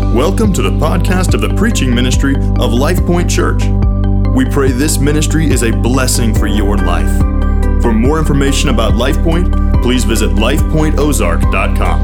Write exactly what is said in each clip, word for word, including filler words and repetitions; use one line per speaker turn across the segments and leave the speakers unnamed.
Welcome to the podcast of the preaching ministry of LifePoint Church. We pray this ministry is a blessing for your life. For more information about LifePoint, please visit life point ozark dot com.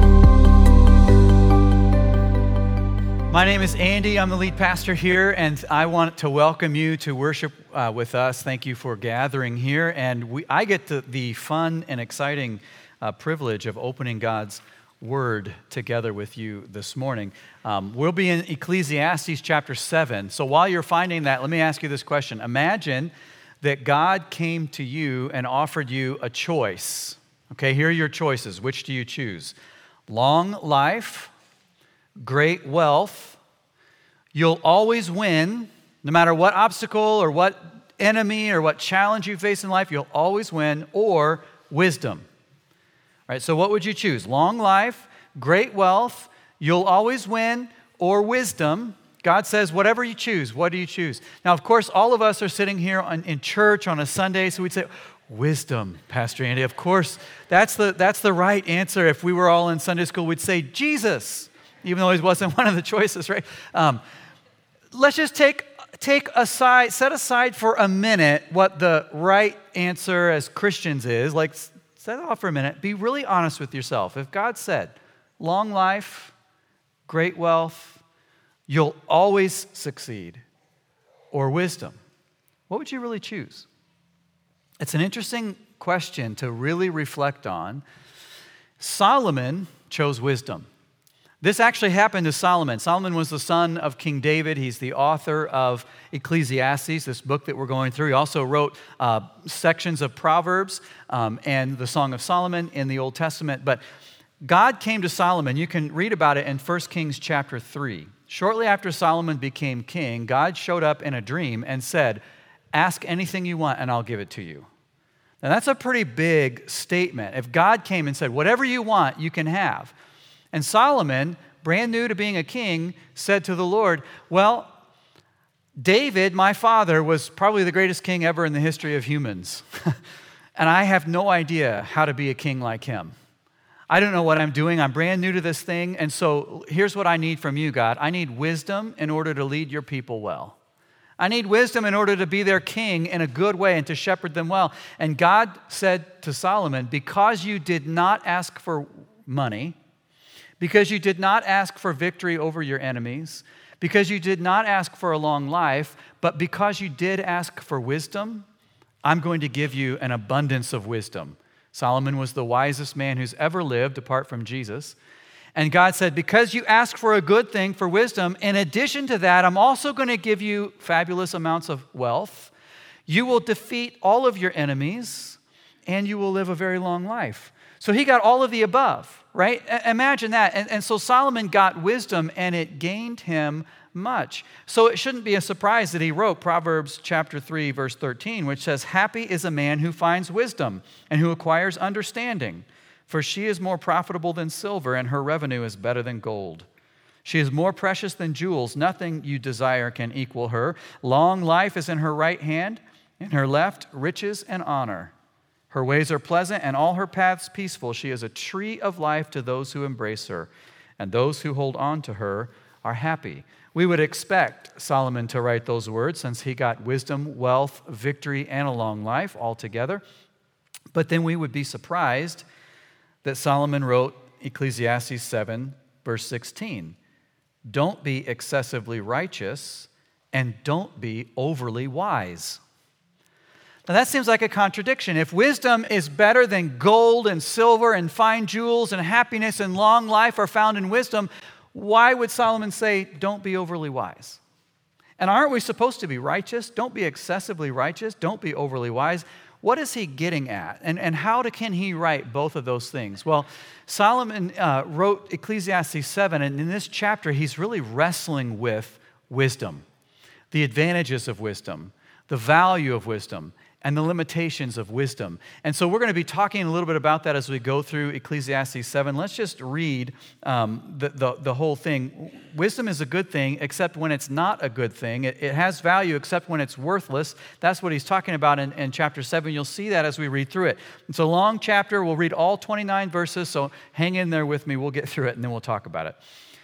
My name is Andy. I'm the lead pastor here, and I want to welcome you to worship uh, with us. Thank you for gathering here, and we, I get the, the fun and exciting uh, privilege of opening God's Word together with you this morning. Um, we'll be in Ecclesiastes chapter seven. So while you're finding that, let me ask you this question. Imagine that God came to you and offered you a choice. Okay, here are your choices. Which do you choose? Long life, great wealth, you'll always win, no matter what obstacle or what enemy or what challenge you face in life, you'll always win, or wisdom. Right, so what would you choose? Long life, great wealth, you'll always win, or wisdom? God says, whatever you choose, what do you choose? Now, of course, all of us are sitting here on, in church on a Sunday, so we'd say, wisdom, Pastor Andy. Of course, that's the, that's the right answer. If we were all in Sunday school, we'd say Jesus, even though he wasn't one of the choices, right? Um, let's just take, take aside, set aside for a minute what the right answer as Christians is. Like, set it off for a minute. Be really honest with yourself. If God said, long life, great wealth, you'll always succeed, or wisdom, what would you really choose? It's an interesting question to really reflect on. Solomon chose wisdom. This actually happened to Solomon. Solomon was the son of King David. He's the author of Ecclesiastes, this book that we're going through. He also wrote uh, sections of Proverbs um, and the Song of Solomon in the Old Testament. But God came to Solomon. You can read about it in First Kings chapter three. Shortly after Solomon became king, God showed up in a dream and said, ask anything you want and I'll give it to you. Now that's a pretty big statement. If God came and said, whatever you want, you can have. And Solomon, brand new to being a king, said to the Lord, well, David, my father, was probably the greatest king ever in the history of humans. And I have no idea how to be a king like him. I don't know what I'm doing. I'm brand new to this thing. And so here's what I need from you, God. I need wisdom in order to lead your people well. I need wisdom in order to be their king in a good way and to shepherd them well. And God said to Solomon, because you did not ask for money, because you did not ask for victory over your enemies, because you did not ask for a long life, but because you did ask for wisdom, I'm going to give you an abundance of wisdom. Solomon was the wisest man who's ever lived apart from Jesus. And God said, because you asked for a good thing, for wisdom, in addition to that, I'm also going to give you fabulous amounts of wealth. You will defeat all of your enemies, and you will live a very long life. So he got all of the above, right? Imagine that. And, and so Solomon got wisdom, and it gained him much. So it shouldn't be a surprise that he wrote Proverbs chapter three, verse thirteen, which says, happy is a man who finds wisdom and who acquires understanding, for she is more profitable than silver, and her revenue is better than gold. She is more precious than jewels. Nothing you desire can equal her. Long life is in her right hand, in her left, riches and honor. Her ways are pleasant, and all her paths peaceful. She is a tree of life to those who embrace her, and those who hold on to her are happy. We would expect Solomon to write those words since he got wisdom, wealth, victory, and a long life all together. But then we would be surprised that Solomon wrote Ecclesiastes seven, verse sixteen. Don't be excessively righteous, and don't be overly wise. Now that seems like a contradiction. If wisdom is better than gold and silver and fine jewels, and happiness and long life are found in wisdom, why would Solomon say, don't be overly wise? And aren't we supposed to be righteous? Don't be excessively righteous. Don't be overly wise. What is he getting at? And, and how to, can he write both of those things? Well, Solomon uh, wrote Ecclesiastes seven, and in this chapter, he's really wrestling with wisdom, the advantages of wisdom, the value of wisdom, and the limitations of wisdom. And so we're going to be talking a little bit about that as we go through Ecclesiastes seven. Let's just read um, the, the, the whole thing. Wisdom is a good thing, except when it's not a good thing. It, it has value, except when it's worthless. That's what he's talking about in, in chapter seven. You'll see that as we read through it. It's a long chapter. We'll read all twenty-nine verses, so hang in there with me. We'll get through it, and then we'll talk about it.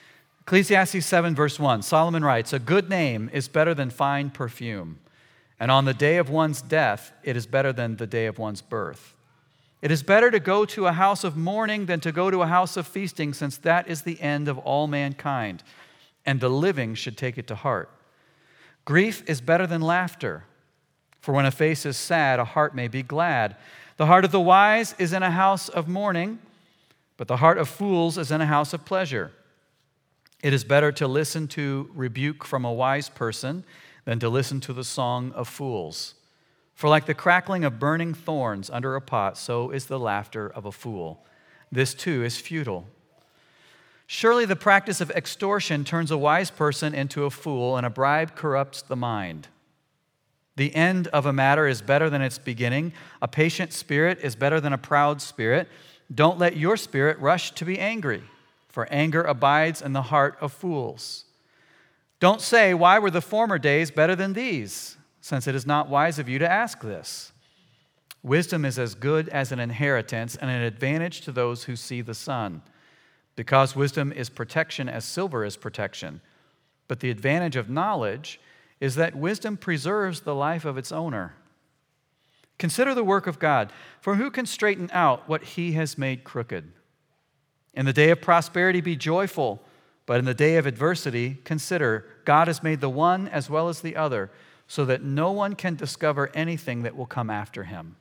Ecclesiastes seven, verse one, Solomon writes, "A good name is better than fine perfume, and on the day of one's death, it is better than the day of one's birth. It is better to go to a house of mourning than to go to a house of feasting, since that is the end of all mankind, and the living should take it to heart. Grief is better than laughter, for when a face is sad, a heart may be glad. The heart of the wise is in a house of mourning, but the heart of fools is in a house of pleasure. It is better to listen to rebuke from a wise person than to listen to the song of fools. For like the crackling of burning thorns under a pot, so is the laughter of a fool. This too is futile. Surely the practice of extortion turns a wise person into a fool, and a bribe corrupts the mind. The end of a matter is better than its beginning. A patient spirit is better than a proud spirit. Don't let your spirit rush to be angry, for anger abides in the heart of fools. Don't say, 'Why were the former days better than these?' since it is not wise of you to ask this. Wisdom is as good as an inheritance and an advantage to those who see the sun, because wisdom is protection as silver is protection. But the advantage of knowledge is that wisdom preserves the life of its owner. Consider the work of God, for who can straighten out what he has made crooked? In the day of prosperity be joyful, but in the day of adversity consider God has made the one as well as the other, so that no one can discover anything that will come after him.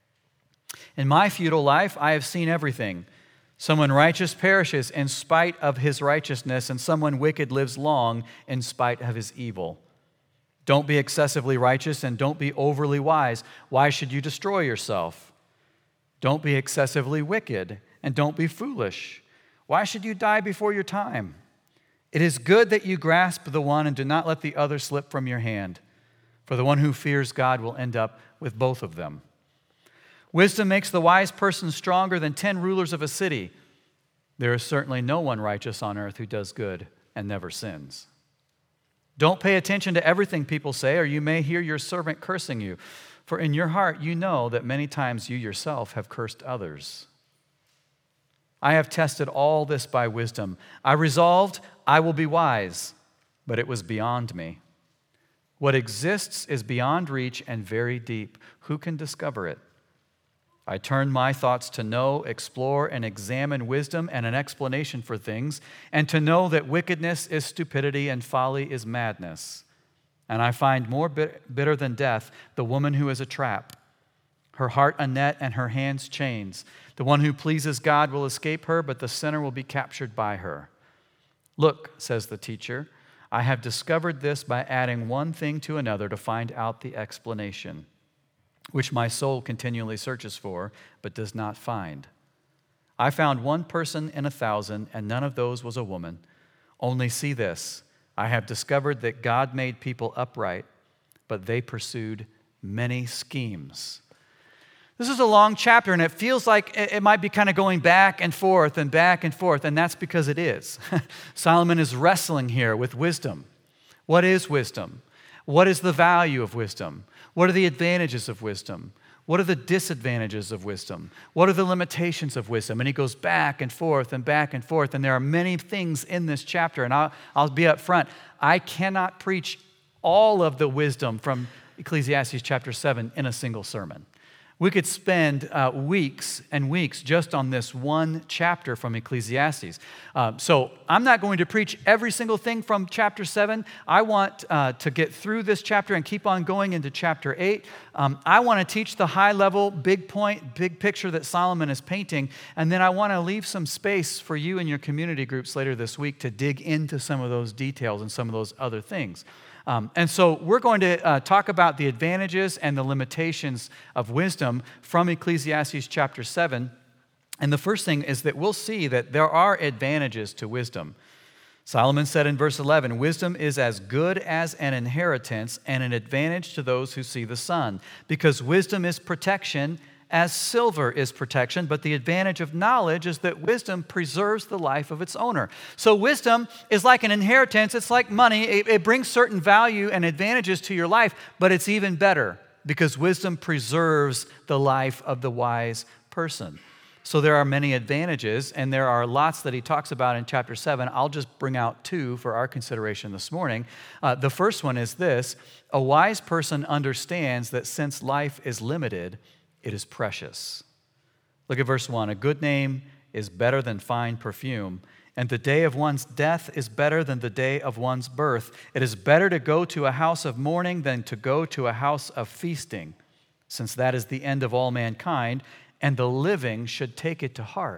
In my futile life, I have seen everything. Someone righteous perishes in spite of his righteousness, and someone wicked lives long in spite of his evil. Don't be excessively righteous and don't be overly wise. Why should you destroy yourself? Don't be excessively wicked and don't be foolish. Why should you die before your time? It is good that you grasp the one and do not let the other slip from your hand, for the one who fears God will end up with both of them. Wisdom makes the wise person stronger than ten rulers of a city. There is certainly no one righteous on earth who does good and never sins. Don't pay attention to everything people say, or you may hear your servant cursing you. For in your heart you know that many times you yourself have cursed others. I have tested all this by wisdom. I resolved I will be wise, but it was beyond me. What exists is beyond reach and very deep. Who can discover it? I turned my thoughts to know, explore, and examine wisdom and an explanation for things, and to know that wickedness is stupidity and folly is madness. And I find more bitter than death the woman who is a trap, her heart a net and her hands chains. The one who pleases God will escape her, but the sinner will be captured by her. Look, says the teacher, I have discovered this by adding one thing to another to find out the explanation, which my soul continually searches for, but does not find. I found one person in a thousand, and none of those was a woman. Only see this, I have discovered that God made people upright, but they pursued many schemes. This is a long chapter, and it feels like it might be kind of going back and forth and back and forth, and that's because it is. Solomon is wrestling here with wisdom. What is wisdom? What is the value of wisdom? What are the advantages of wisdom? What are the disadvantages of wisdom? What are the limitations of wisdom? And he goes back and forth and back and forth, and there are many things in this chapter, and I'll, I'll be up front. I cannot preach all of the wisdom from Ecclesiastes chapter seven in a single sermon. We could spend uh, weeks and weeks just on this one chapter from Ecclesiastes. Uh, so I'm not going to preach every single thing from chapter seven. I want uh, to get through this chapter and keep on going into chapter eight. Um, I want to teach the high level, big point, big picture that Solomon is painting. And then I want to leave some space for you and your community groups later this week to dig into some of those details and some of those other things. Um, and so we're going to uh, talk about the advantages and the limitations of wisdom from Ecclesiastes chapter seven. And the first thing is that we'll see that there are advantages to wisdom. Solomon said in verse eleven, wisdom is as good as an inheritance and an advantage to those who see the sun, because wisdom is protection as silver is protection, but the advantage of knowledge is that wisdom preserves the life of its owner. So wisdom is like an inheritance. It's like money. It, it brings certain value and advantages to your life, but it's even better because wisdom preserves the life of the wise person. So there are many advantages, and there are lots that he talks about in chapter seven. I'll just bring out two for our consideration this morning. Uh, the first one is this: a wise person understands that since life is limited, it is precious. Look at verse one. A good name is better than fine perfume, and the day of one's death is better than the day of one's birth. It is better to go to a house of mourning than to go to a house of feasting, since that is the end of all mankind, and the living should take it to heart.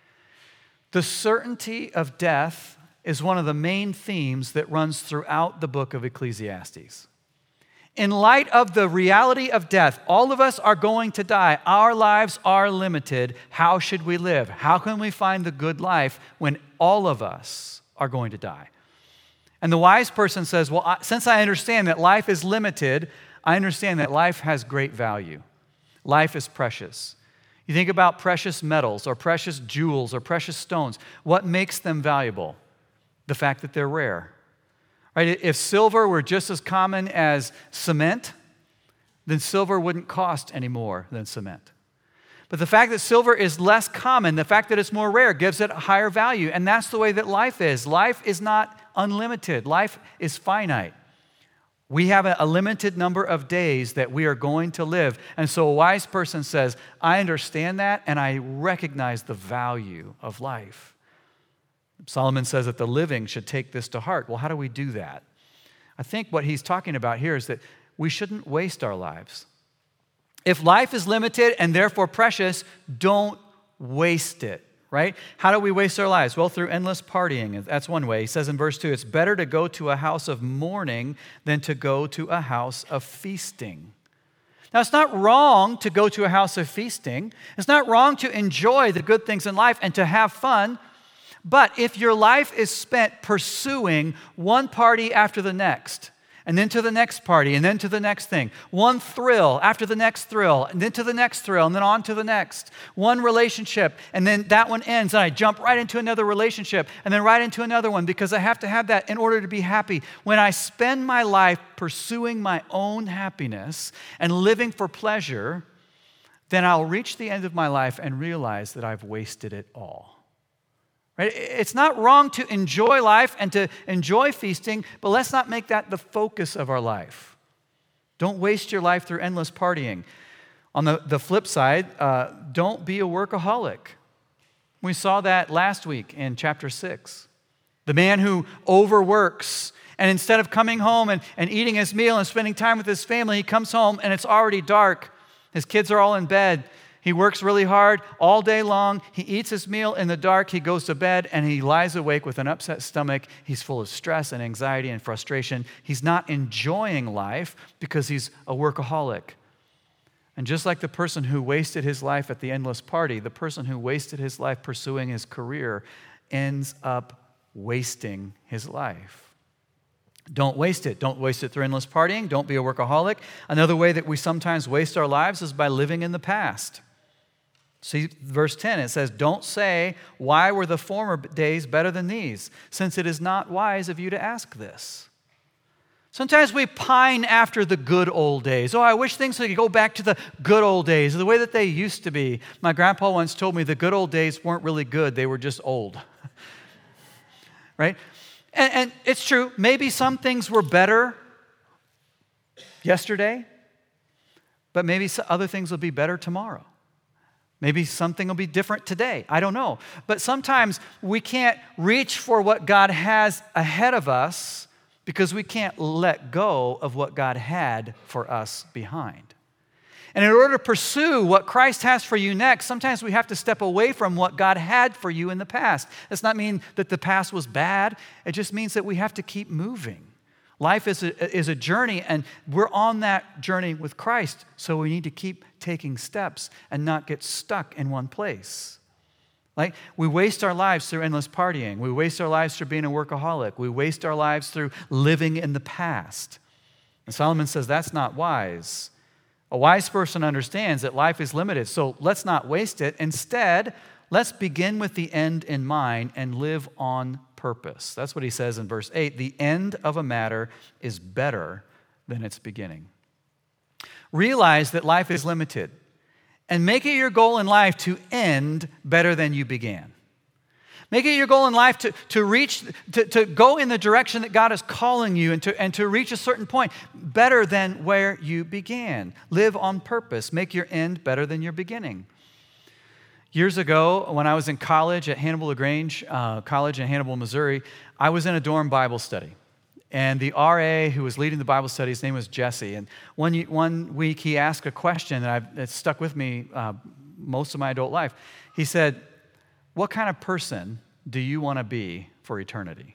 The certainty of death is one of the main themes that runs throughout the book of Ecclesiastes. In light of the reality of death, all of us are going to die. Our lives are limited. How should we live? How can we find the good life when all of us are going to die? And the wise person says, well, since I understand that life is limited, I understand that life has great value. Life is precious. You think about precious metals or precious jewels or precious stones. What makes them valuable? The fact that they're rare. Right? If silver were just as common as cement, then silver wouldn't cost any more than cement. But the fact that silver is less common, the fact that it's more rare, gives it a higher value. And that's the way that life is. Life is not unlimited. Life is finite. We have a limited number of days that we are going to live. And so a wise person says, I understand that, and I recognize the value of life. Solomon says that the living should take this to heart. Well, how do we do that? I think what he's talking about here is that we shouldn't waste our lives. If life is limited and therefore precious, don't waste it. Right? How do we waste our lives? Well, through endless partying. That's one way. He says in verse two, it's better to go to a house of mourning than to go to a house of feasting. Now, it's not wrong to go to a house of feasting. It's not wrong to enjoy the good things in life and to have fun. But if your life is spent pursuing one party after the next, and then to the next party, and then to the next thing. One thrill after the next thrill, and then to the next thrill, and then on to the next. One relationship, and then that one ends, and I jump right into another relationship, and then right into another one, because I have to have that in order to be happy. When I spend my life pursuing my own happiness and living for pleasure, then I'll reach the end of my life and realize that I've wasted it all. Right? It's not wrong to enjoy life and to enjoy feasting, but let's not make that the focus of our life. Don't waste your life through endless partying. On the, the flip side, uh, don't be a workaholic. We saw that last week in chapter six. The man who overworks, and instead of coming home and, and eating his meal and spending time with his family, he comes home and it's already dark. His kids are all in bed. He works really hard all day long. He eats his meal in the dark. He goes to bed and he lies awake with an upset stomach. He's full of stress and anxiety and frustration. He's not enjoying life because he's a workaholic. And just like the person who wasted his life at the endless party, the person who wasted his life pursuing his career ends up wasting his life. Don't waste it. Don't waste it through endless partying. Don't be a workaholic. Another way that we sometimes waste our lives is by living in the past. See, verse ten, it says, don't say, why were the former days better than these? Since it is not wise of you to ask this. Sometimes we pine after the good old days. Oh, I wish things could go back to the good old days, the way that they used to be. My grandpa once told me the good old days weren't really good, they were just old. Right? And, and it's true, maybe some things were better yesterday, but maybe other things will be better tomorrow. Maybe something will be different today. I don't know. But sometimes we can't reach for what God has ahead of us because we can't let go of what God had for us behind. And in order to pursue what Christ has for you next, sometimes we have to step away from what God had for you in the past. Does not mean that the past was bad. It just means that we have to keep moving. Life is a, is a journey, and we're on that journey with Christ, so we need to keep taking steps and not get stuck in one place. Like, we waste our lives through endless partying. We waste our lives through being a workaholic. We waste our lives through living in the past. And Solomon says that's not wise. A wise person understands that life is limited, so let's not waste it. Instead, let's begin with the end in mind and live on purpose. That's what he says in verse eight. The end of a matter is better than its beginning. Realize that life is limited and make it your goal in life to end better than you began. Make it your goal in life to, to reach, to, to go in the direction that God is calling you and to, and to reach a certain point better than where you began. Live on purpose. Make your end better than your beginning. Years ago, when I was in college at Hannibal LaGrange uh, College in Hannibal, Missouri, I was in a dorm Bible study. And the R A who was leading the Bible study, his name was Jesse. And one, one week he asked a question that I've, that stuck with me uh, most of my adult life. He said, "What kind of person do you want to be for eternity?"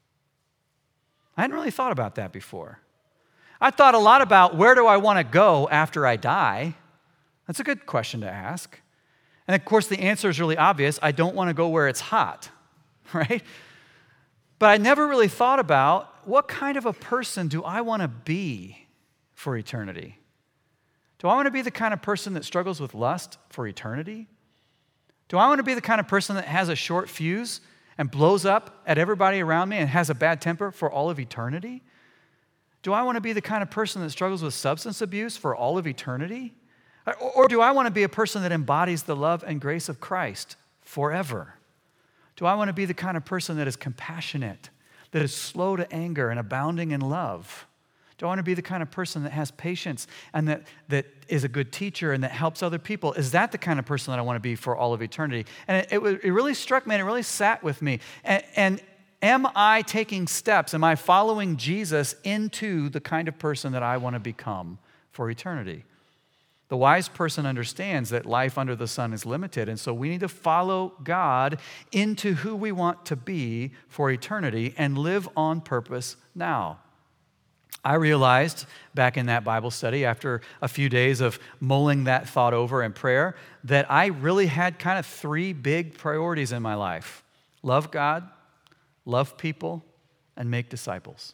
I hadn't really thought about that before. I thought a lot about where do I want to go after I die? That's a good question to ask. And of course, the answer is really obvious. I don't want to go where it's hot, right? But I never really thought about what kind of a person do I want to be for eternity? Do I want to be the kind of person that struggles with lust for eternity? Do I want to be the kind of person that has a short fuse and blows up at everybody around me and has a bad temper for all of eternity? Do I want to be the kind of person that struggles with substance abuse for all of eternity? Or do I want to be a person that embodies the love and grace of Christ forever? Do I want to be the kind of person that is compassionate, that is slow to anger and abounding in love? Do I want to be the kind of person that has patience and that, that is a good teacher and that helps other people? Is that the kind of person that I want to be for all of eternity? And it, it, it really struck me and it really sat with me. And, and am I taking steps? Am I following Jesus into the kind of person that I want to become for eternity? The wise person understands that life under the sun is limited, and so we need to follow God into who we want to be for eternity and live on purpose now. I realized back in that Bible study, after a few days of mulling that thought over in prayer, that I really had kind of three big priorities in my life: love God, love people, and make disciples.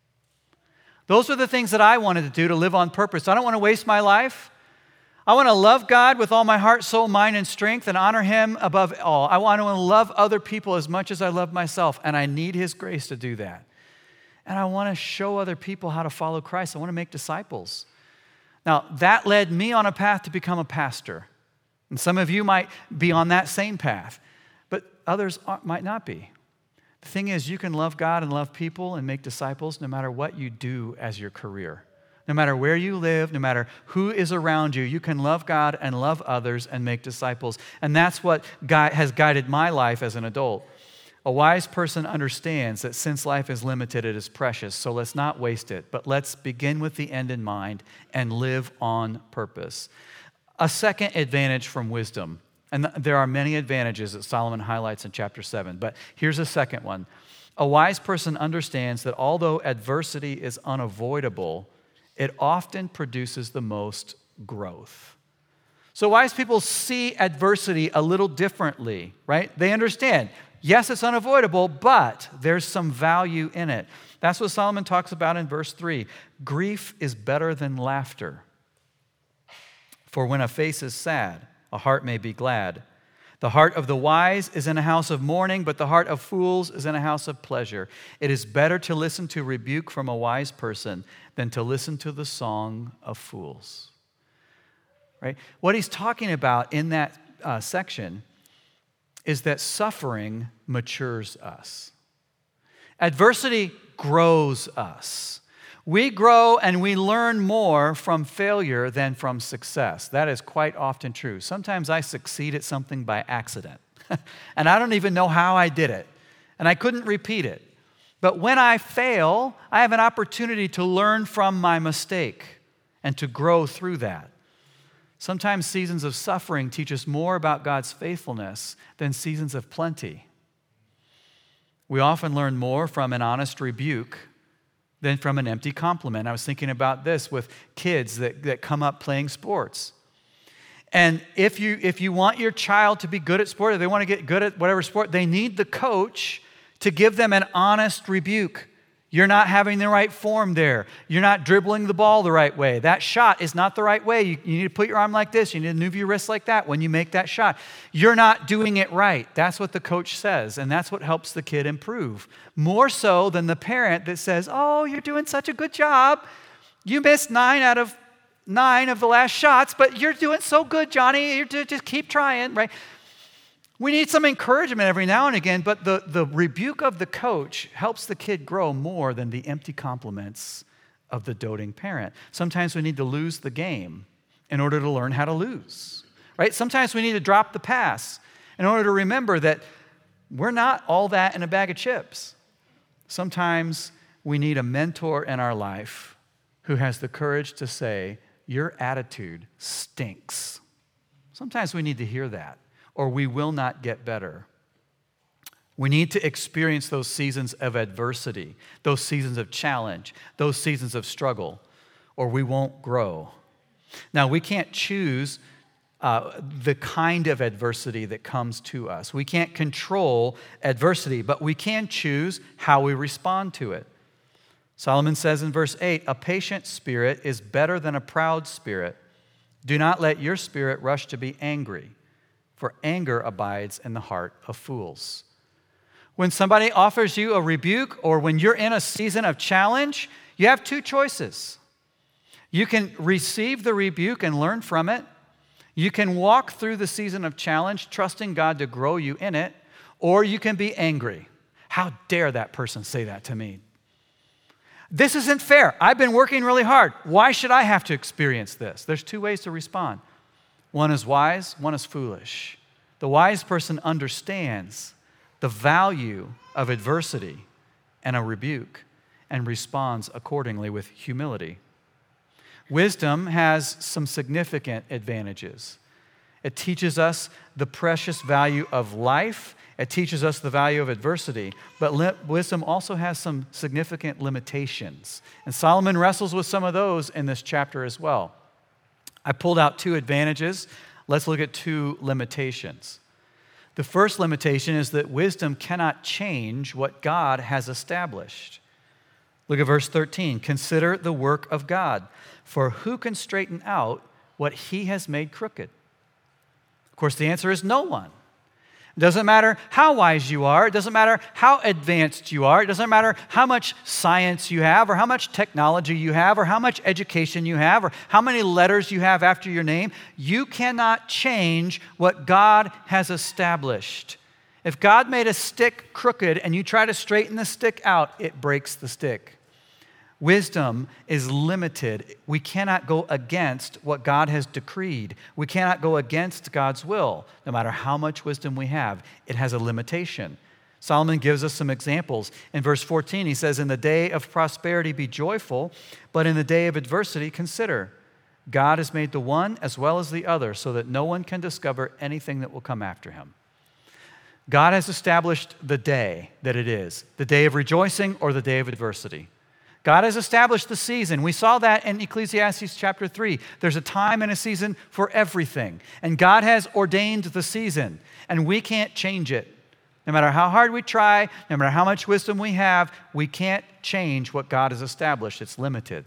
Those were the things that I wanted to do to live on purpose. I don't want to waste my life. I want to love God with all my heart, soul, mind, and strength and honor Him above all. I want to love other people as much as I love myself, and I need His grace to do that. And I want to show other people how to follow Christ. I want to make disciples. Now, that led me on a path to become a pastor. And some of you might be on that same path, but others might not be. The thing is, you can love God and love people and make disciples no matter what you do as your career. No matter where you live, no matter who is around you, you can love God and love others and make disciples. And that's what has guided my life as an adult. A wise person understands that since life is limited, it is precious. So let's not waste it, but let's begin with the end in mind and live on purpose. A second advantage from wisdom, and there are many advantages that Solomon highlights in chapter seven, but here's a second one. A wise person understands that although adversity is unavoidable, it often produces the most growth. So wise people see adversity a little differently, right? They understand, yes, it's unavoidable, but there's some value in it. That's what Solomon talks about in verse three. Grief is better than laughter. For when a face is sad, a heart may be glad. The heart of the wise is in a house of mourning, but the heart of fools is in a house of pleasure. It is better to listen to rebuke from a wise person than to listen to the song of fools. Right? What he's talking about in that uh, section is that suffering matures us. Adversity grows us. We grow and we learn more from failure than from success. That is quite often true. Sometimes I succeed at something by accident, and I don't even know how I did it, and I couldn't repeat it. But when I fail, I have an opportunity to learn from my mistake and to grow through that. Sometimes seasons of suffering teach us more about God's faithfulness than seasons of plenty. We often learn more from an honest rebuke than from an empty compliment. I was thinking about this with kids that, that come up playing sports. And if you, if you want your child to be good at sport, or they want to get good at whatever sport, they need the coach to give them an honest rebuke. You're not having the right form there. You're not dribbling the ball the right way. That shot is not the right way. You, you need to put your arm like this. You need to move your wrist like that when you make that shot. You're not doing it right. That's what the coach says, and that's what helps the kid improve. More so than the parent that says, oh, you're doing such a good job. You missed nine out of nine of the last shots, but you're doing so good, Johnny. You just keep trying, right? We need some encouragement every now and again, but the, the rebuke of the coach helps the kid grow more than the empty compliments of the doting parent. Sometimes we need to lose the game in order to learn how to lose, right? Sometimes we need to drop the pass in order to remember that we're not all that in a bag of chips. Sometimes we need a mentor in our life who has the courage to say, your attitude stinks. Sometimes we need to hear that, or we will not get better. We need to experience those seasons of adversity, those seasons of challenge, those seasons of struggle, or we won't grow. Now, we can't choose uh, the kind of adversity that comes to us. We can't control adversity, but we can choose how we respond to it. Solomon says in verse eight, a patient spirit is better than a proud spirit. Do not let your spirit rush to be angry, for anger abides in the heart of fools. When somebody offers you a rebuke or when you're in a season of challenge, you have two choices. You can receive the rebuke and learn from it. You can walk through the season of challenge, trusting God to grow you in it, or you can be angry. How dare that person say that to me? This isn't fair. I've been working really hard. Why should I have to experience this? There's two ways to respond. One is wise, one is foolish. The wise person understands the value of adversity and a rebuke and responds accordingly with humility. Wisdom has some significant advantages. It teaches us the precious value of life. It teaches us the value of adversity. But li- wisdom also has some significant limitations. And Solomon wrestles with some of those in this chapter as well. I pulled out two advantages. Let's look at two limitations. The first limitation is that wisdom cannot change what God has established. Look at verse thirteen. Consider the work of God, for who can straighten out what he has made crooked? Of course, the answer is no one. It doesn't matter how wise you are. It doesn't matter how advanced you are. It doesn't matter how much science you have or how much technology you have or how much education you have or how many letters you have after your name. You cannot change what God has established. If God made a stick crooked and you try to straighten the stick out, it breaks the stick. Wisdom is limited. We cannot go against what God has decreed. We cannot go against God's will. No matter how much wisdom we have, it has a limitation. Solomon gives us some examples. In verse fourteen, he says, in the day of prosperity be joyful, but in the day of adversity consider. God has made the one as well as the other so that no one can discover anything that will come after him. God has established the day that it is, the day of rejoicing or the day of adversity. God has established the season. We saw that in Ecclesiastes chapter three. There's a time and a season for everything. And God has ordained the season, and we can't change it. No matter how hard we try, no matter how much wisdom we have, we can't change what God has established. It's limited.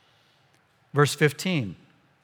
Verse fifteen.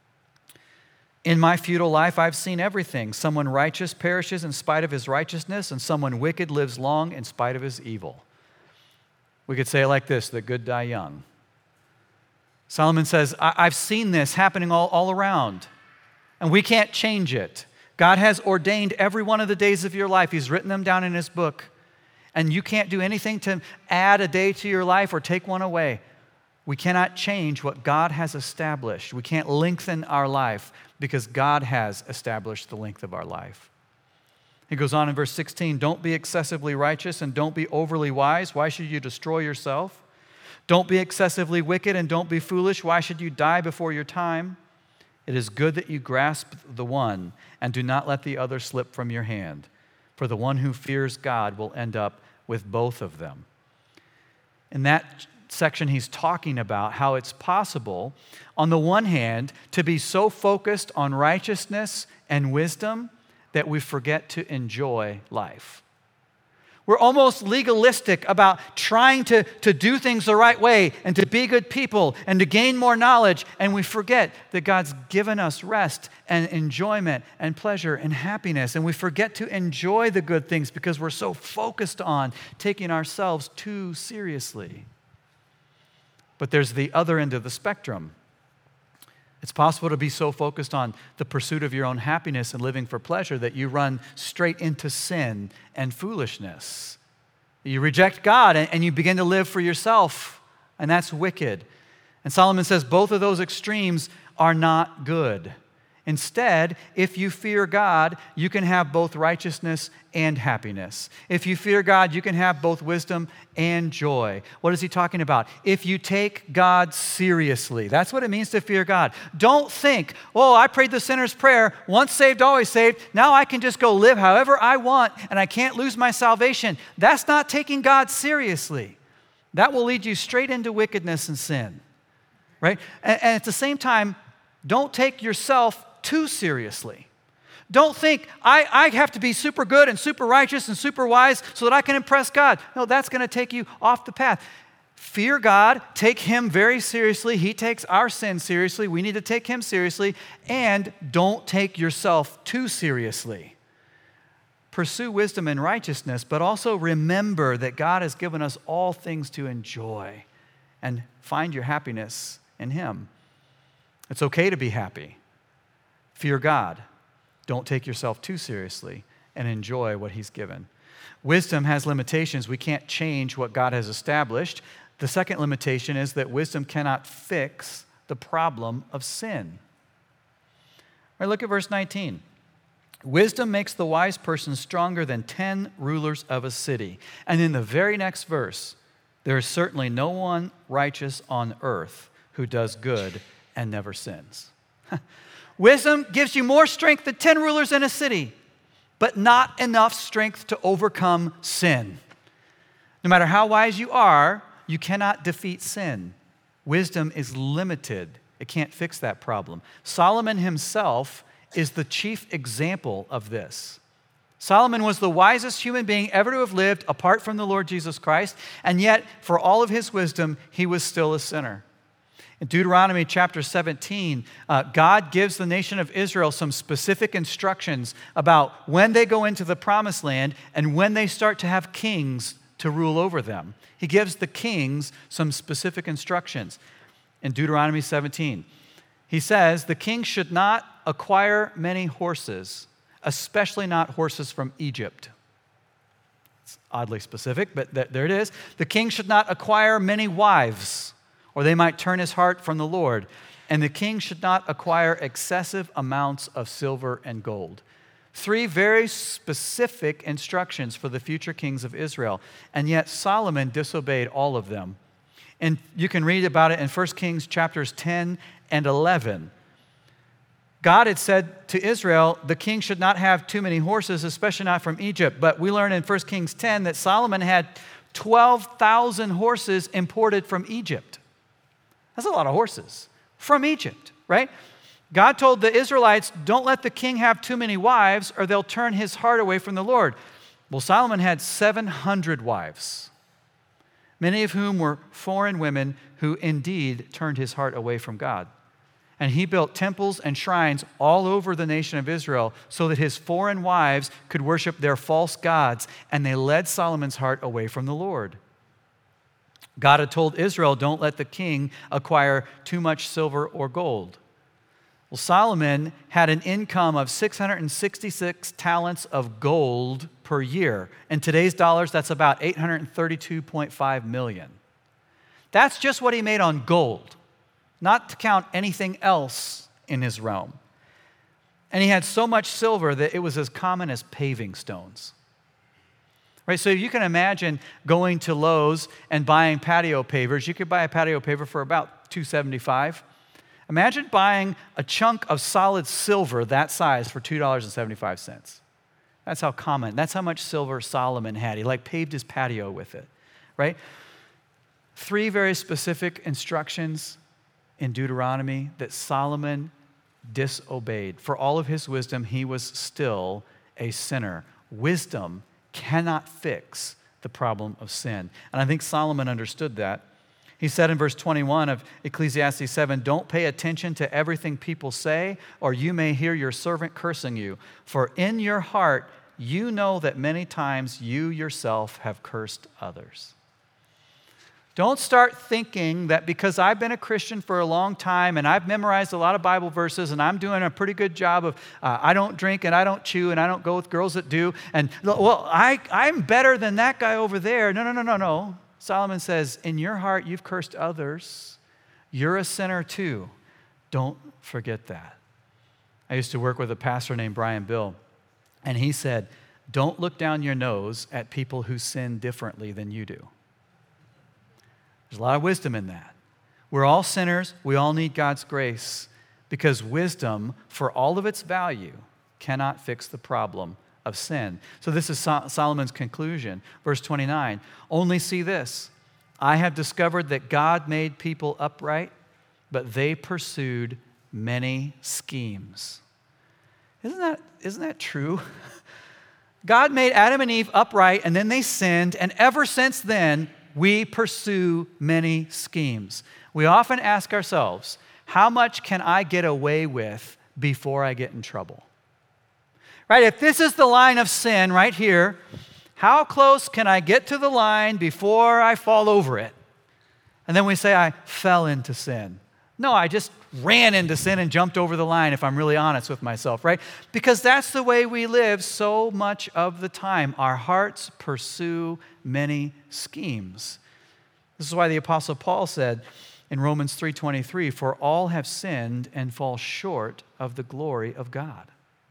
In my futile life, I've seen everything. Someone righteous perishes in spite of his righteousness, and someone wicked lives long in spite of his evil. We could say it like this, the good die young. Solomon says, I- I've seen this happening all, all around, and we can't change it. God has ordained every one of the days of your life. He's written them down in his book, and you can't do anything to add a day to your life or take one away. We cannot change what God has established. We can't lengthen our life because God has established the length of our life. He goes on in verse sixteen, don't be excessively righteous and don't be overly wise. Why should you destroy yourself? Don't be excessively wicked and don't be foolish. Why should you die before your time? It is good that you grasp the one and do not let the other slip from your hand. For the one who fears God will end up with both of them. In that section, he's talking about how it's possible, on the one hand, to be so focused on righteousness and wisdom that we forget to enjoy life. We're almost legalistic about trying to, to do things the right way and to be good people and to gain more knowledge, and we forget that God's given us rest and enjoyment and pleasure and happiness, and we forget to enjoy the good things because we're so focused on taking ourselves too seriously. But there's the other end of the spectrum. It's possible to be so focused on the pursuit of your own happiness and living for pleasure that you run straight into sin and foolishness. You reject God and you begin to live for yourself, and that's wicked. And Solomon says both of those extremes are not good. Instead, if you fear God, you can have both righteousness and happiness. If you fear God, you can have both wisdom and joy. What is he talking about? If you take God seriously, that's what it means to fear God. Don't think, oh, I prayed the sinner's prayer, once saved, always saved. Now I can just go live however I want and I can't lose my salvation. That's not taking God seriously. That will lead you straight into wickedness and sin, right? And, and at the same time, don't take yourself too seriously. Don't think, I, I have to be super good and super righteous and super wise so that I can impress God. No, that's going to take you off the path. Fear God, take Him very seriously. He takes our sin seriously. We need to take Him seriously. And don't take yourself too seriously. Pursue wisdom and righteousness, but also remember that God has given us all things to enjoy, and find your happiness in Him. It's okay to be happy. Fear God. Don't take yourself too seriously, and enjoy what He's given. Wisdom has limitations. We can't change what God has established. The second limitation is that wisdom cannot fix the problem of sin. All right, look at verse nineteen. Wisdom makes the wise person stronger than ten rulers of a city. And in the very next verse, there is certainly no one righteous on earth who does good and never sins. Wisdom gives you more strength than ten rulers in a city, but not enough strength to overcome sin. No matter how wise you are, you cannot defeat sin. Wisdom is limited. It can't fix that problem. Solomon himself is the chief example of this. Solomon was the wisest human being ever to have lived apart from the Lord Jesus Christ, and yet, for all of his wisdom, he was still a sinner. In Deuteronomy chapter seventeen, uh, God gives the nation of Israel some specific instructions about when they go into the promised land and when they start to have kings to rule over them. He gives the kings some specific instructions. In Deuteronomy seventeen, he says, the king should not acquire many horses, especially not horses from Egypt. It's oddly specific, but th- there it is. The king should not acquire many wives, or they might turn his heart from the Lord. And the king should not acquire excessive amounts of silver and gold. Three very specific instructions for the future kings of Israel. And yet Solomon disobeyed all of them. And you can read about it in First Kings chapters ten and eleven. God had said to Israel, the king should not have too many horses, especially not from Egypt. But we learn in First Kings ten that Solomon had twelve thousand horses imported from Egypt. That's a lot of horses from Egypt, right? God told the Israelites, don't let the king have too many wives or they'll turn his heart away from the Lord. Well, Solomon had seven hundred wives, many of whom were foreign women who indeed turned his heart away from God. And he built temples and shrines all over the nation of Israel so that his foreign wives could worship their false gods, and they led Solomon's heart away from the Lord. God had told Israel, don't let the king acquire too much silver or gold. Well, Solomon had an income of six hundred sixty-six talents of gold per year. In today's dollars, that's about eight hundred thirty-two point five million. That's just what he made on gold, not to count anything else in his realm. And he had so much silver that it was as common as paving stones. Right, so you can imagine going to Lowe's and buying patio pavers. You could buy a patio paver for about two dollars and seventy-five cents. Imagine buying a chunk of solid silver that size for two dollars and seventy-five cents. That's how common, that's how much silver Solomon had. He like paved his patio with it, right? Three very specific instructions in Deuteronomy that Solomon disobeyed. For all of his wisdom, he was still a sinner. Wisdom cannot fix the problem of sin. And I think Solomon understood that. He said in verse twenty-one of Ecclesiastes seven, don't pay attention to everything people say, or you may hear your servant cursing you. For in your heart, you know that many times you yourself have cursed others. Don't start thinking that because I've been a Christian for a long time and I've memorized a lot of Bible verses and I'm doing a pretty good job of uh, I don't drink and I don't chew and I don't go with girls that do. And, well, I, I'm better than that guy over there. No, no, no, no, no. Solomon says, in your heart, you've cursed others. You're a sinner too. Don't forget that. I used to work with a pastor named Brian Bill, and he said, don't look down your nose at people who sin differently than you do. There's a lot of wisdom in that. We're all sinners. We all need God's grace because wisdom, for all of its value, cannot fix the problem of sin. So this is Sol- Solomon's conclusion. Verse twenty-nine, only see this. I have discovered that God made people upright, but they pursued many schemes. Isn't that, isn't that true? God made Adam and Eve upright, and then they sinned, and ever since then, we pursue many schemes. We often ask ourselves, how much can I get away with before I get in trouble? Right? If this is the line of sin right here, how close can I get to the line before I fall over it? And then we say, I fell into sin. No, I just ran into sin and jumped over the line, if I'm really honest with myself, right? Because that's the way we live so much of the time. Our hearts pursue many schemes. This is why the Apostle Paul said in Romans three twenty-three, for all have sinned and fall short of the glory of God.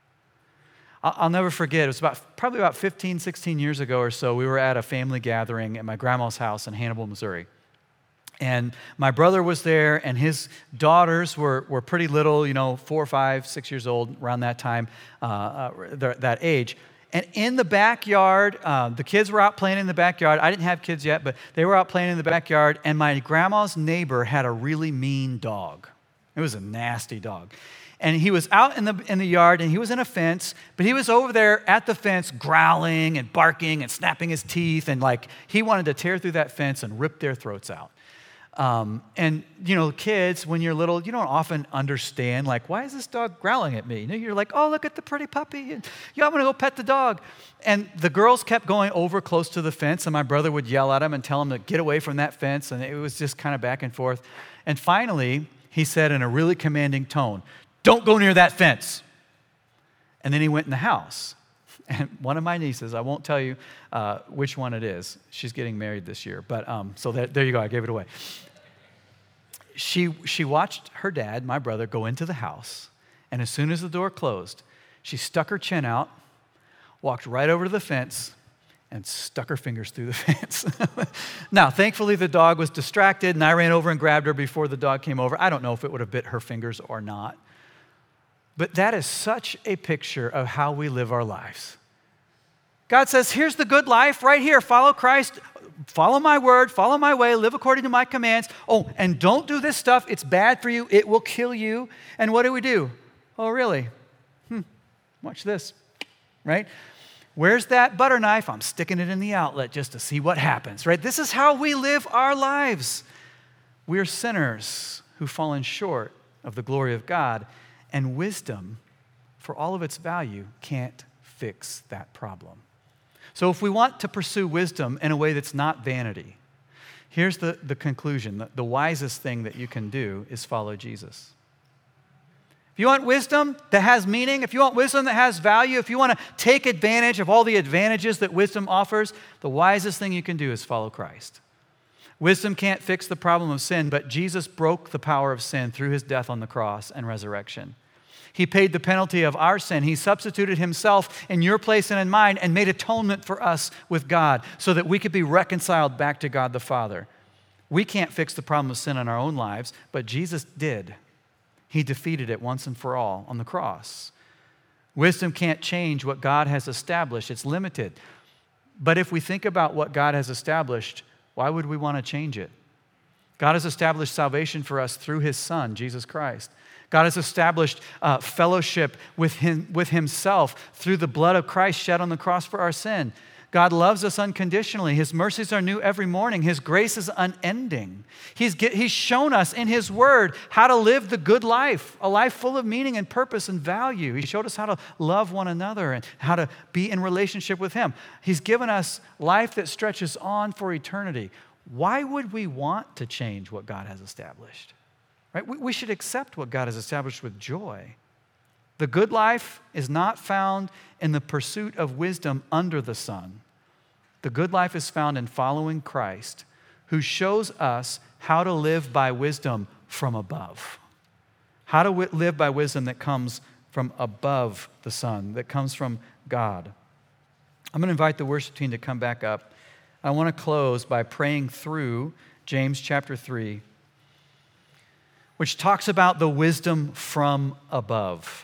I'll never forget, it was about probably about fifteen, sixteen years ago or so, we were at a family gathering at my grandma's house in Hannibal, Missouri. And my brother was there, and his daughters were, were pretty little, you know, four, five, six years old, around that time, uh, uh, that age. And in the backyard, uh, the kids were out playing in the backyard. I didn't have kids yet, but they were out playing in the backyard, and my grandma's neighbor had a really mean dog. It was a nasty dog. And he was out in the in the yard, and he was in a fence, but he was over there at the fence growling and barking and snapping his teeth, and like he wanted to tear through that fence and rip their throats out. Um, and, you know, kids, when you're little, you don't often understand, like, why is this dog growling at me? You know, you're like, oh, look at the pretty puppy. And, yeah, I'm going to go pet the dog. And the girls kept going over close to the fence, and my brother would yell at him and tell him to get away from that fence. And it was just kind of back and forth. And finally, he said in a really commanding tone, don't go near that fence. And then he went in the house. And one of my nieces, I won't tell you uh, which one it is. She's getting married this year. But um, so that, there you go. I gave it away. She, she watched her dad, my brother, go into the house. And as soon as the door closed, she stuck her chin out, walked right over to the fence, and stuck her fingers through the fence. Now, thankfully, the dog was distracted, and I ran over and grabbed her before the dog came over. I don't know if it would have bit her fingers or not. But that is such a picture of how we live our lives. God says, here's the good life right here. Follow Christ, follow my word, follow my way, live according to my commands. Oh, and don't do this stuff. It's bad for you. It will kill you. And what do we do? Oh, really? Hmm. Watch this, right? Where's that butter knife? I'm sticking it in the outlet just to see what happens, right? This is how we live our lives. We're sinners who've fallen short of the glory of God, and wisdom, for all of its value, can't fix that problem. So if we want to pursue wisdom in a way that's not vanity, here's the, the conclusion. The, the wisest thing that you can do is follow Jesus. If you want wisdom that has meaning, if you want wisdom that has value, if you want to take advantage of all the advantages that wisdom offers, the wisest thing you can do is follow Christ. Wisdom can't fix the problem of sin, but Jesus broke the power of sin through his death on the cross and resurrection. He paid the penalty of our sin. He substituted himself in your place and in mine and made atonement for us with God so that we could be reconciled back to God the Father. We can't fix the problem of sin in our own lives, but Jesus did. He defeated it once and for all on the cross. Wisdom can't change what God has established. It's limited. But if we think about what God has established, why would we want to change it? God has established salvation for us through his Son, Jesus Christ. God has established uh, fellowship with him, with himself through the blood of Christ shed on the cross for our sin. God loves us unconditionally. His mercies are new every morning. His grace is unending. He's, get, he's shown us in his word how to live the good life, a life full of meaning and purpose and value. He showed us how to love one another and how to be in relationship with him. He's given us life that stretches on for eternity. why would we want to change what God has established? Right? We, we should accept what God has established with joy. The good life is not found in the pursuit of wisdom under the sun. The good life is found in following Christ, who shows us how to live by wisdom from above. How to w- live by wisdom that comes from above the sun, that comes from God. I'm going to invite the worship team to come back up. I want to close by praying through James chapter three, which talks about the wisdom from above.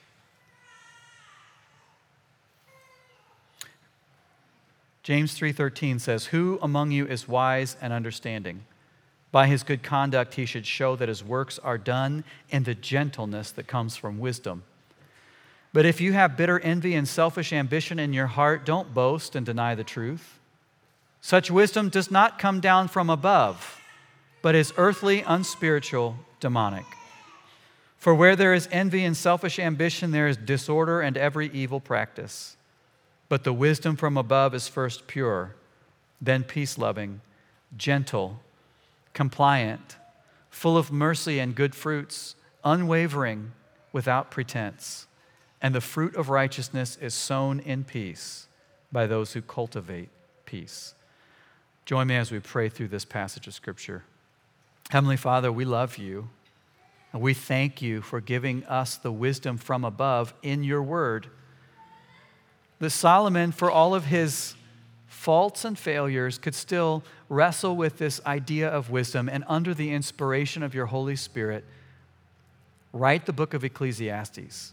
James three thirteen says, "Who among you is wise and understanding? By his good conduct he should show that his works are done in the gentleness that comes from wisdom. But if you have bitter envy and selfish ambition in your heart, don't boast and deny the truth. Such wisdom does not come down from above, but is earthly, unspiritual, demonic. For where there is envy and selfish ambition, there is disorder and every evil practice. But the wisdom from above is first pure, then peace-loving, gentle, compliant, full of mercy and good fruits, unwavering, without pretense. And the fruit of righteousness is sown in peace by those who cultivate peace." Join me as we pray through this passage of Scripture. Heavenly Father, we love you, and we thank you for giving us the wisdom from above in your word. That Solomon, for all of his faults and failures, could still wrestle with this idea of wisdom, and under the inspiration of your Holy Spirit, write the book of Ecclesiastes.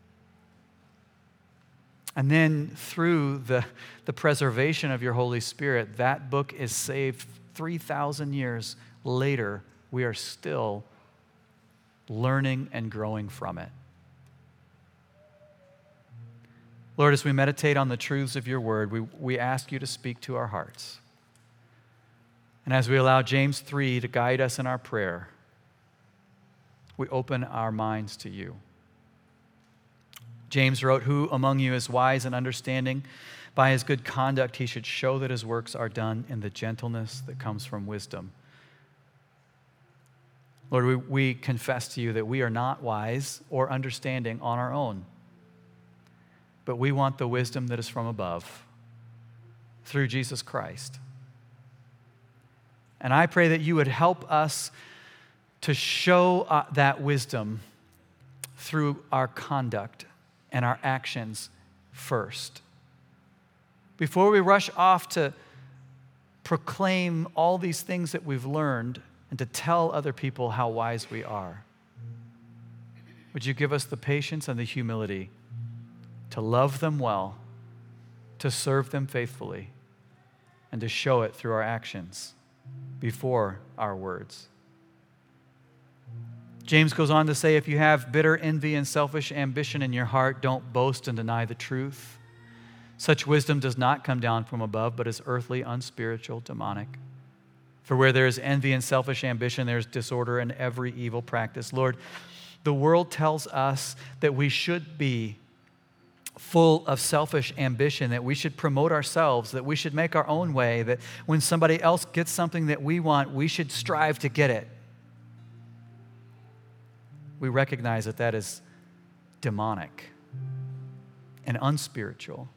And then through the, the preservation of your Holy Spirit, that book is saved three thousand years later. We are still learning and growing from it. Lord, as we meditate on the truths of your word, we, we ask you to speak to our hearts. And as we allow James three to guide us in our prayer, we open our minds to you. James wrote, "Who among you is wise and understanding? By his good conduct he should show that his works are done in the gentleness that comes from wisdom." Lord, we, we confess to you that we are not wise or understanding on our own, but we want the wisdom that is from above through Jesus Christ. And I pray that you would help us to show uh, that wisdom through our conduct and our actions first. Before we rush off to proclaim all these things that we've learned and to tell other people how wise we are, would you give us the patience and the humility to love them well, to serve them faithfully, and to show it through our actions before our words. James goes on to say, if you have bitter envy and selfish ambition in your heart, don't boast and deny the truth. Such wisdom does not come down from above, but is earthly, unspiritual, demonic. For where there is envy and selfish ambition, there is disorder and every evil practice. Lord, the world tells us that we should be full of selfish ambition, that we should promote ourselves, that we should make our own way, that when somebody else gets something that we want, we should strive to get it. We recognize that that is demonic and unspiritual.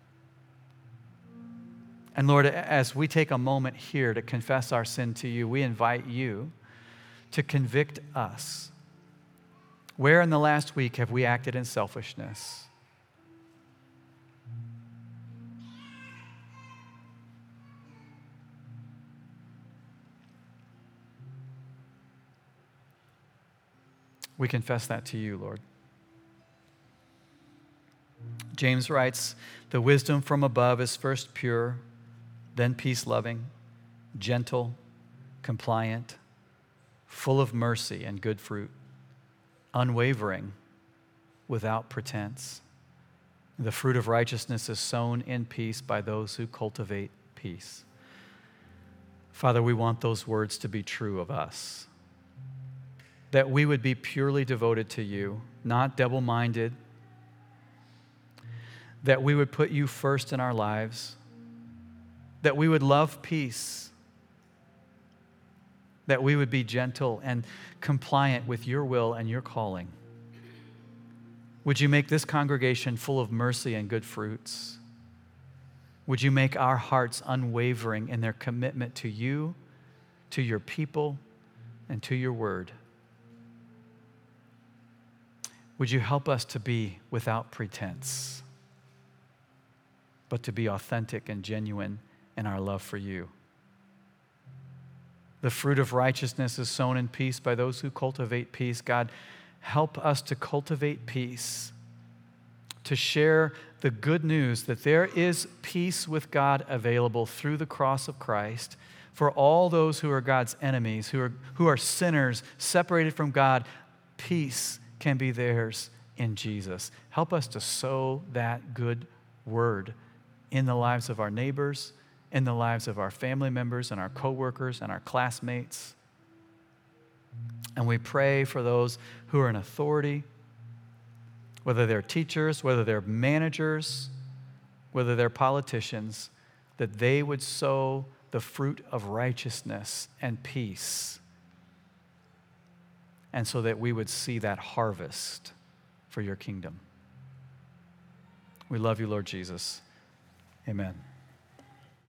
And Lord, as we take a moment here to confess our sin to you, we invite you to convict us. Where in the last week have we acted in selfishness? We confess that to you, Lord. James writes, the wisdom from above is first pure, then peace-loving, gentle, compliant, full of mercy and good fruit, unwavering, without pretense. The fruit of righteousness is sown in peace by those who cultivate peace. Father, we want those words to be true of us, that we would be purely devoted to you, not double-minded, that we would put you first in our lives, that we would love peace, that we would be gentle and compliant with your will and your calling. Would you make this congregation full of mercy and good fruits? Would you make our hearts unwavering in their commitment to you, to your people, and to your word? Would you help us to be without pretense, but to be authentic and genuine in our love for you? The fruit of righteousness is sown in peace by those who cultivate peace. God, help us to cultivate peace, to share the good news that there is peace with God available through the cross of Christ for all those who are God's enemies, who are, who are sinners, separated from God. Peace can be theirs in Jesus. Help us to sow that good word in the lives of our neighbors, in the lives of our family members and our coworkers and our classmates. And we pray for those who are in authority, whether they're teachers, whether they're managers, whether they're politicians, that they would sow the fruit of righteousness and peace, and so that we would see that harvest for your kingdom. We love you, Lord Jesus. Amen.